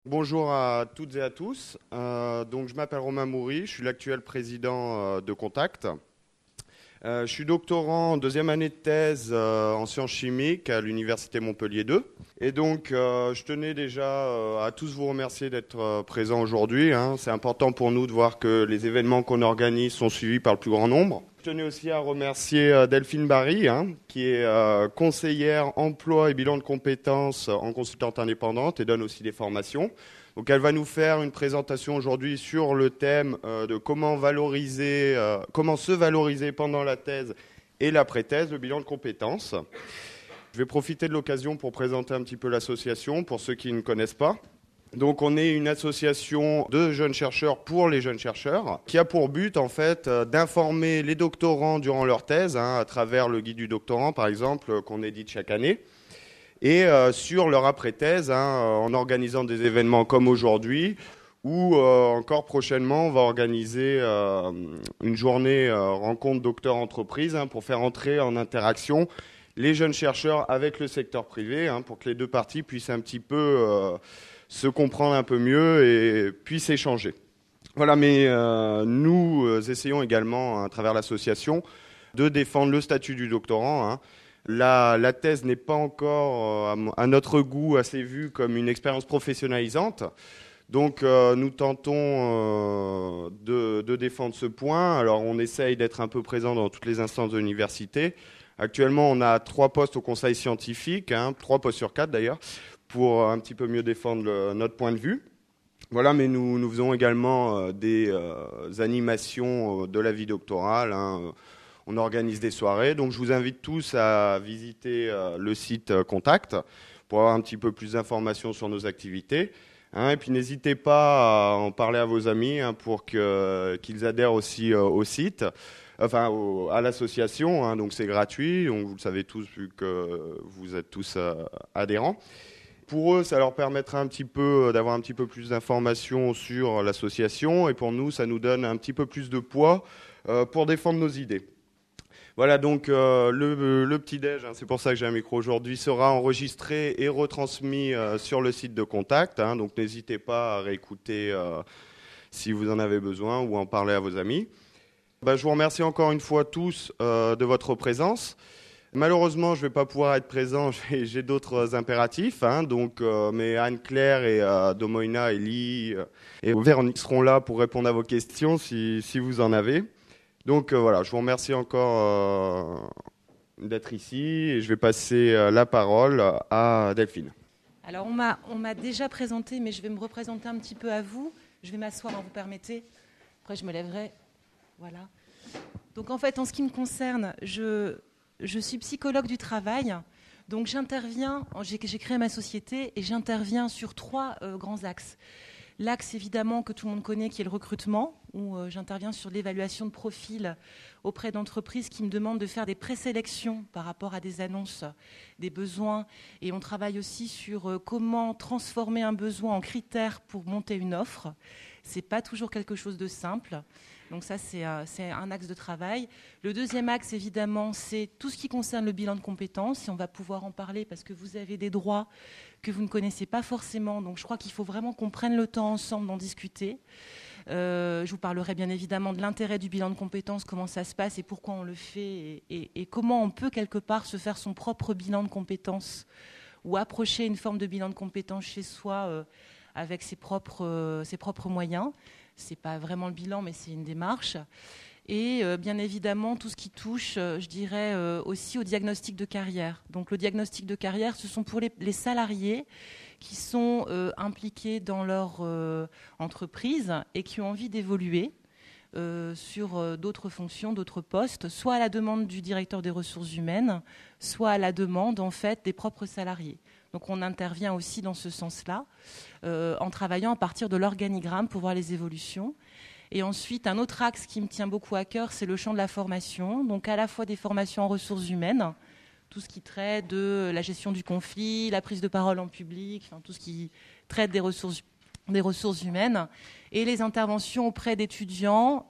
Bonjour à toutes et à tous. Donc, je m'appelle Romain Moury, je suis l'actuel président de Contact. Je suis doctorant en deuxième année de thèse en sciences chimiques à l'Université Montpellier 2. Et donc, je tenais déjà à tous vous remercier d'être présents aujourd'hui, hein. C'est important pour nous de voir que les événements qu'on organise sont suivis par le plus grand nombre. Je tenais aussi à remercier Delphine Barry, hein, qui est conseillère emploi et bilan de compétences en consultante indépendante et donne aussi des formations. Donc elle va nous faire une présentation aujourd'hui sur le thème de comment se valoriser pendant la thèse et l'après-thèse, le bilan de compétences. Je vais profiter de l'occasion pour présenter un petit peu l'association pour ceux qui ne connaissent pas. Donc on est une association de jeunes chercheurs pour les jeunes chercheurs qui a pour but en fait d'informer les doctorants durant leur thèse, hein, à travers le guide du doctorant par exemple qu'on édite chaque année, et sur leur après-thèse, hein, en organisant des événements comme aujourd'hui, ou encore prochainement, on va organiser une journée rencontre docteur-entreprise, hein, pour faire entrer en interaction les jeunes chercheurs avec le secteur privé, hein, pour que les deux parties puissent un petit peu se comprendre un peu mieux et puissent échanger. Voilà, mais nous essayons également, à travers l'association, de défendre le statut du doctorant, hein. La thèse n'est pas encore, à notre goût, assez vue comme une expérience professionnalisante. Donc, nous tentons de défendre ce point. Alors, on essaye d'être un peu présent dans toutes les instances de l'université. Actuellement, on a 3 postes au conseil scientifique, hein, 3 postes sur 4 d'ailleurs, pour un petit peu mieux défendre notre point de vue. Voilà, mais nous faisons également des animations de la vie doctorale, hein. On organise des soirées, donc je vous invite tous à visiter le site Contact pour avoir un petit peu plus d'informations sur nos activités, hein. Et puis n'hésitez pas à en parler à vos amis, hein, pour qu'ils adhèrent aussi au site, enfin à l'association, hein, donc c'est gratuit, donc vous le savez tous vu que vous êtes tous adhérents. Pour eux, ça leur permettra un petit peu d'avoir un petit peu plus d'informations sur l'association, et pour nous, ça nous donne un petit peu plus de poids pour défendre nos idées. Voilà, donc le petit-déj, hein, c'est pour ça que j'ai un micro aujourd'hui, sera enregistré et retransmis sur le site de Contact, hein, donc n'hésitez pas à réécouter si vous en avez besoin ou en parler à vos amis. Je vous remercie encore une fois tous de votre présence. Malheureusement, je ne vais pas pouvoir être présent, j'ai d'autres impératifs, hein, donc, mais Anne-Claire et Domoina, Elie et Véronique seront là pour répondre à vos questions si vous en avez. Donc voilà, je vous remercie encore d'être ici et je vais passer la parole à Delphine. Alors on m'a déjà présenté, mais je vais me représenter un petit peu à vous. Je vais m'asseoir, hein, vous permettez. Après je me lèverai. Voilà. Donc en fait, en ce qui me concerne, je suis psychologue du travail. Donc j'interviens, j'ai créé ma société et j'interviens sur 3 grands axes. L'axe évidemment que tout le monde connaît qui est le recrutement, où j'interviens sur l'évaluation de profils auprès d'entreprises qui me demandent de faire des présélections par rapport à des annonces, des besoins. Et on travaille aussi sur comment transformer un besoin en critère pour monter une offre. Ce n'est pas toujours quelque chose de simple. Donc ça, c'est un axe de travail. Le deuxième axe, évidemment, c'est tout ce qui concerne le bilan de compétences. Et on va pouvoir en parler parce que vous avez des droits que vous ne connaissez pas forcément. Donc je crois qu'il faut vraiment qu'on prenne le temps ensemble d'en discuter. Je vous parlerai bien évidemment de l'intérêt du bilan de compétences, comment ça se passe et pourquoi on le fait et comment on peut quelque part se faire son propre bilan de compétences ou approcher une forme de bilan de compétences chez soi avec ses propres moyens. Ce n'est pas vraiment le bilan, mais c'est une démarche. Et bien évidemment, tout ce qui touche, je dirais, aussi au diagnostic de carrière. Donc le diagnostic de carrière, ce sont pour les salariés qui sont impliqués dans leur entreprise et qui ont envie d'évoluer sur d'autres fonctions, d'autres postes, soit à la demande du directeur des ressources humaines, soit à la demande en fait des propres salariés. Donc on intervient aussi dans ce sens-là, en travaillant à partir de l'organigramme pour voir les évolutions. Et ensuite, un autre axe qui me tient beaucoup à cœur, c'est le champ de la formation. Donc à la fois des formations en ressources humaines, tout ce qui traite de la gestion du conflit, la prise de parole en public, enfin, tout ce qui traite des ressources humaines, et les interventions auprès d'étudiants,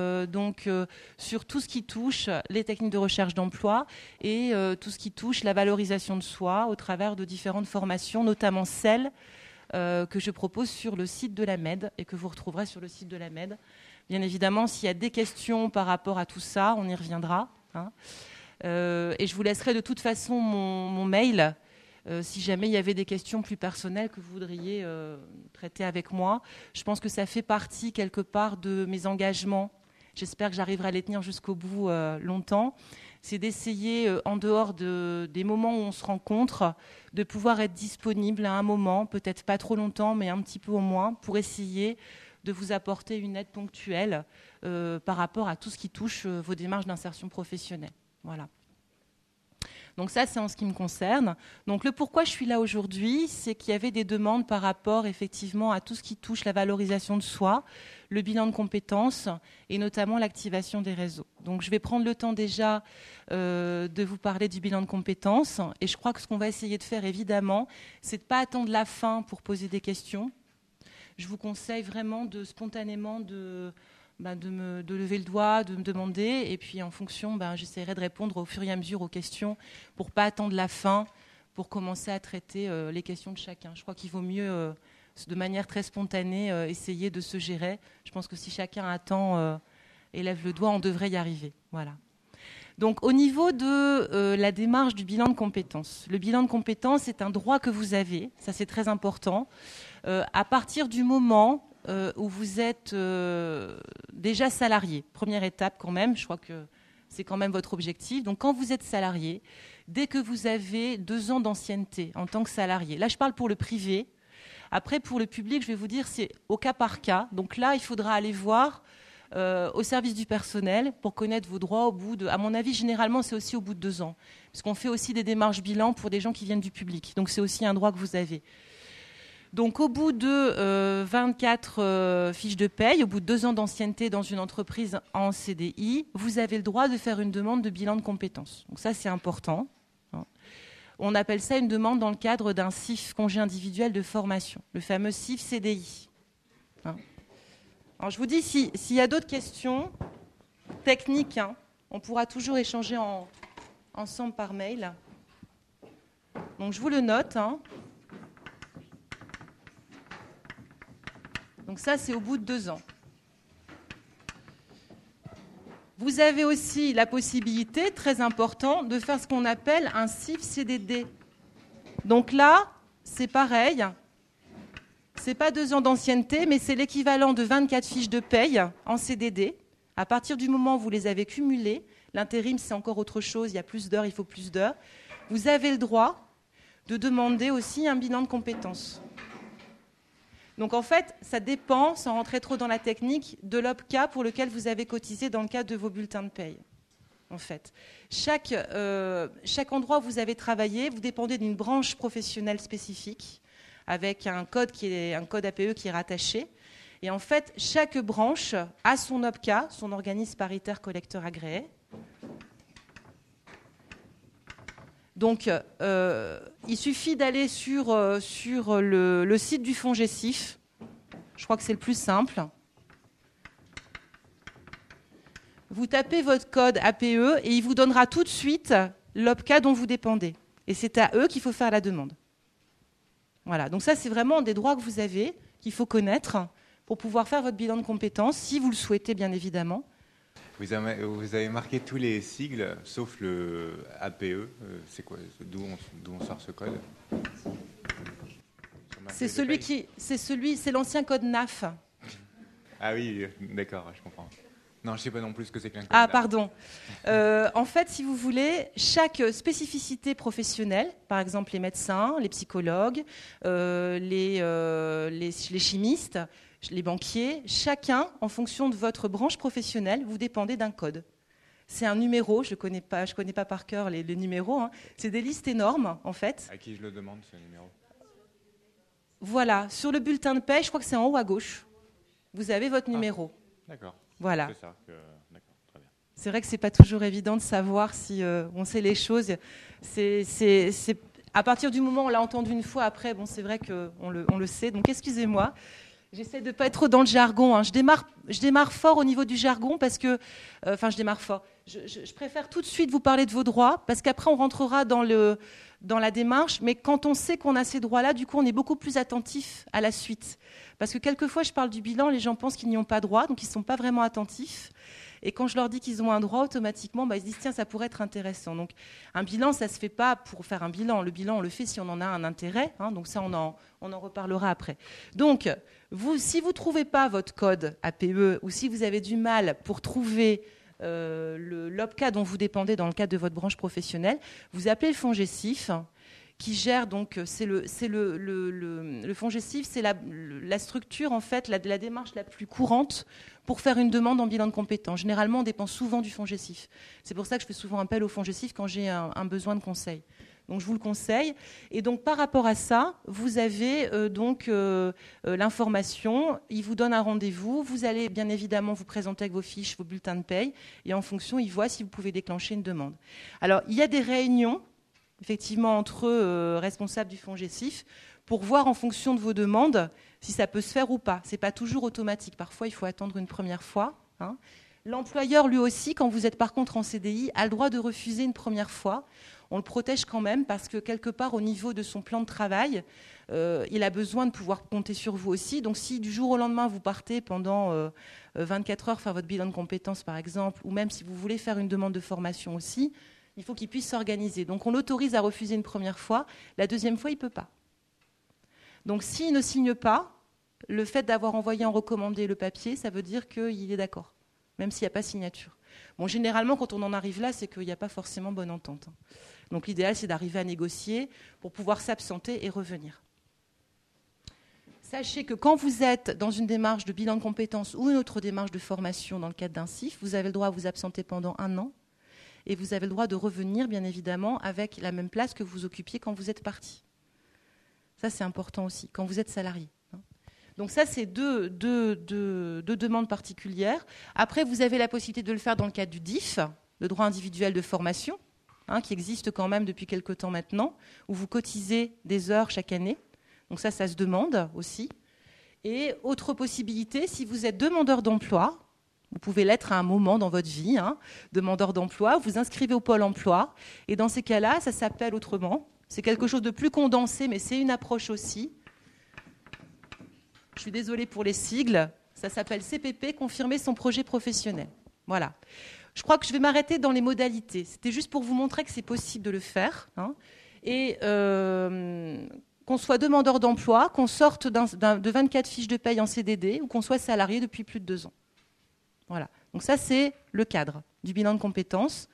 sur tout ce qui touche les techniques de recherche d'emploi et tout ce qui touche la valorisation de soi au travers de différentes formations, notamment celles que je propose sur le site de l'AMED et que vous retrouverez sur le site de l'AMED. Bien évidemment, s'il y a des questions par rapport à tout ça, on y reviendra. Hein. Et je vous laisserai de toute façon mon mail si jamais il y avait des questions plus personnelles que vous voudriez traiter avec moi. Je pense que ça fait partie quelque part de mes engagements. J'espère que j'arriverai à les tenir jusqu'au bout longtemps. C'est d'essayer, en dehors des moments où on se rencontre, de pouvoir être disponible à un moment, peut-être pas trop longtemps, mais un petit peu au moins, pour essayer de vous apporter une aide ponctuelle par rapport à tout ce qui touche vos démarches d'insertion professionnelle. Voilà. Donc ça, c'est en ce qui me concerne. Donc le pourquoi je suis là aujourd'hui, c'est qu'il y avait des demandes par rapport effectivement à tout ce qui touche la valorisation de soi, le bilan de compétences et notamment l'activation des réseaux. Donc je vais prendre le temps déjà de vous parler du bilan de compétences. Et je crois que ce qu'on va essayer de faire évidemment, c'est de ne pas attendre la fin pour poser des questions. Je vous conseille vraiment de spontanément de lever le doigt, de me demander, et puis en fonction, j'essaierai de répondre au fur et à mesure aux questions pour ne pas attendre la fin pour commencer à traiter les questions de chacun. Je crois qu'il vaut mieux, de manière très spontanée, essayer de se gérer. Je pense que si chacun attend et lève le doigt, on devrait y arriver. Voilà. Donc au niveau de la démarche du bilan de compétences, le bilan de compétences est un droit que vous avez, ça c'est très important, à partir du moment où vous êtes déjà salarié. Première étape quand même, je crois que c'est quand même votre objectif. Donc quand vous êtes salarié, dès que vous avez 2 ans d'ancienneté en tant que salarié, là je parle pour le privé, après pour le public je vais vous dire c'est au cas par cas. Donc là il faudra aller voir au service du personnel pour connaître vos droits au bout de... À mon avis, généralement, c'est aussi au bout de 2 ans. Parce qu'on fait aussi des démarches bilan pour des gens qui viennent du public. Donc, c'est aussi un droit que vous avez. Donc, au bout de 24 fiches de paye, au bout de 2 ans d'ancienneté dans une entreprise en CDI, vous avez le droit de faire une demande de bilan de compétences. Donc, ça, c'est important. On appelle ça une demande dans le cadre d'un CIF, congé individuel de formation, le fameux CIF CDI. Alors, je vous dis, s'il y a d'autres questions techniques, on pourra toujours échanger ensemble par mail. Donc, je vous le note. Donc, ça, c'est au bout de 2 ans. Vous avez aussi la possibilité, très important, de faire ce qu'on appelle un CIF CDD. Donc là, c'est pareil. Ce n'est pas 2 ans d'ancienneté, mais c'est l'équivalent de 24 fiches de paye en CDD. À partir du moment où vous les avez cumulées, l'intérim, c'est encore autre chose, il y a plus d'heures, il faut plus d'heures. Vous avez le droit de demander aussi un bilan de compétences. Donc en fait, ça dépend, sans rentrer trop dans la technique, de l'OPCA pour lequel vous avez cotisé dans le cadre de vos bulletins de paye. En fait, chaque endroit où vous avez travaillé, vous dépendez d'une branche professionnelle spécifique, avec un code APE qui est rattaché. Et en fait, chaque branche a son OPCA, son organisme paritaire collecteur agréé. Donc, il suffit d'aller sur le site du FONGECIF. Je crois que c'est le plus simple. Vous tapez votre code APE et il vous donnera tout de suite l'OPCA dont vous dépendez. Et c'est à eux qu'il faut faire la demande. Voilà, donc ça, c'est vraiment des droits que vous avez, qu'il faut connaître pour pouvoir faire votre bilan de compétences, si vous le souhaitez, bien évidemment. Vous avez marqué tous les sigles, sauf le APE. C'est quoi? D'où on sort ce code? C'est l'ancien code NAF. Ah oui, d'accord, je comprends. Non, je ne sais pas non plus ce que c'est qu'un code. Ah, pardon. En fait, si vous voulez, chaque spécificité professionnelle, par exemple les médecins, les psychologues, les chimistes, les banquiers, chacun, en fonction de votre branche professionnelle, vous dépendez d'un code. C'est un numéro, je connais pas par cœur les numéros. C'est des listes énormes, en fait. À qui je le demande, ce numéro? Voilà, sur le bulletin de paie, je crois que c'est en haut à gauche. Vous avez votre numéro. D'accord. Voilà. C'est ça. D'accord, très bien. C'est vrai que c'est pas toujours évident de savoir si on sait les choses. C'est à partir du moment où on l'a entendu une fois, après, bon, c'est vrai qu'on le sait. Donc, excusez-moi. J'essaie de ne pas être trop dans le jargon. Je démarre fort au niveau du jargon parce que... je démarre fort. Je préfère tout de suite vous parler de vos droits parce qu'après, on rentrera dans la démarche. Mais quand on sait qu'on a ces droits-là, du coup, on est beaucoup plus attentif à la suite. Parce que quelquefois, je parle du bilan, les gens pensent qu'ils n'y ont pas droit, donc ils ne sont pas vraiment attentifs. Et quand je leur dis qu'ils ont un droit, automatiquement, ils se disent « Tiens, ça pourrait être intéressant ». Donc, un bilan, ça ne se fait pas pour faire un bilan. Le bilan, on le fait si on en a un intérêt. Donc ça, on en reparlera après. Donc, si vous ne trouvez pas votre code APE ou si vous avez du mal pour trouver l'OPCA dont vous dépendez dans le cadre de votre branche professionnelle, vous appelez le FONGECIF qui gère, donc, le FONGECIF, c'est la structure, en fait, la démarche la plus courante pour faire une demande en bilan de compétences. Généralement, on dépend souvent du FONGECIF. C'est pour ça que je fais souvent appel au FONGECIF quand j'ai un besoin de conseil. Donc, je vous le conseille. Et donc, par rapport à ça, vous avez l'information. Il vous donne un rendez-vous. Vous allez, bien évidemment, vous présenter avec vos fiches, vos bulletins de paye. Et en fonction, il voit si vous pouvez déclencher une demande. Alors, il y a des réunions, effectivement, entre responsables du FONGECIF pour voir en fonction de vos demandes si ça peut se faire ou pas. Ce n'est pas toujours automatique. Parfois, il faut attendre une première fois. L'employeur, lui aussi, quand vous êtes par contre en CDI, a le droit de refuser une première fois. On le protège quand même parce que quelque part, au niveau de son plan de travail, il a besoin de pouvoir compter sur vous aussi. Donc si du jour au lendemain, vous partez pendant 24 heures faire votre bilan de compétences, par exemple, ou même si vous voulez faire une demande de formation aussi, il faut qu'il puisse s'organiser. Donc on l'autorise à refuser une première fois. La deuxième fois, il ne peut pas. Donc s'il ne signe pas, le fait d'avoir envoyé en recommandé le papier, ça veut dire qu'il est d'accord, même s'il n'y a pas signature. Bon, généralement, quand on en arrive là, c'est qu'il n'y a pas forcément bonne entente. Donc l'idéal, c'est d'arriver à négocier pour pouvoir s'absenter et revenir. Sachez que quand vous êtes dans une démarche de bilan de compétences ou une autre démarche de formation dans le cadre d'un CIF, vous avez le droit à vous absenter pendant 1 an et vous avez le droit de revenir, bien évidemment, avec la même place que vous occupiez quand vous êtes parti. Ça, c'est important aussi, quand vous êtes salarié. Donc ça, c'est deux demandes particulières. Après, vous avez la possibilité de le faire dans le cadre du DIF, le droit individuel de formation, qui existe quand même depuis quelque temps maintenant, où vous cotisez des heures chaque année. Donc ça se demande aussi. Et autre possibilité, si vous êtes demandeur d'emploi, vous pouvez l'être à un moment dans votre vie, demandeur d'emploi, vous inscrivez au Pôle emploi, et dans ces cas-là, ça s'appelle autrement. C'est quelque chose de plus condensé, mais c'est une approche aussi. Je suis désolée pour les sigles. Ça s'appelle CPP, confirmer son projet professionnel. Voilà. Je crois que je vais m'arrêter dans les modalités. C'était juste pour vous montrer que c'est possible de le faire. Et qu'on soit demandeur d'emploi, qu'on sorte de 24 fiches de paye en CDD ou qu'on soit salarié depuis plus de 2 ans. Voilà. Donc ça, c'est le cadre du bilan de compétences.